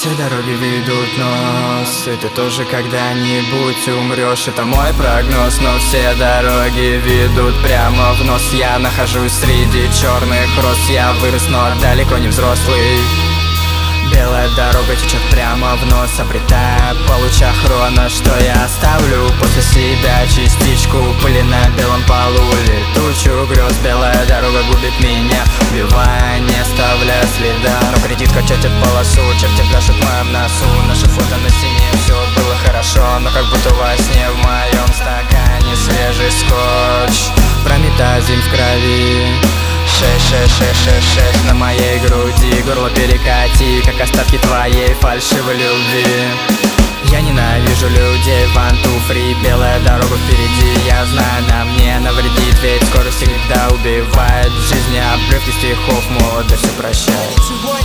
Все дороги ведут в нос, и ты тоже когда-нибудь умрешь. Это мой прогноз, но все дороги ведут прямо в нос. Я нахожусь среди черных роз, я вырос, но далеко не взрослый. Белая дорога течет прямо в нос, обретая по лучах хрона. Что я оставлю после себя? Частичку пыли на белом полу, летучую грез. Белая дорога губит меня, убивая, не оставляя следа. Но кредитка чертит полосу, черти пляшут в моем носу. Наши фото на стене, все было хорошо, но как будто во сне в моем стакане свежий скотч. Прометазин в крови. 6 на моей груди, горло перекати, как остатки твоей фальшивой любви. Я ненавижу людей, one, two, free, белая дорога впереди. Я знаю, она мне навредит, ведь скорость всегда убивает. В жизни обрывки стихов, молодость все прощает.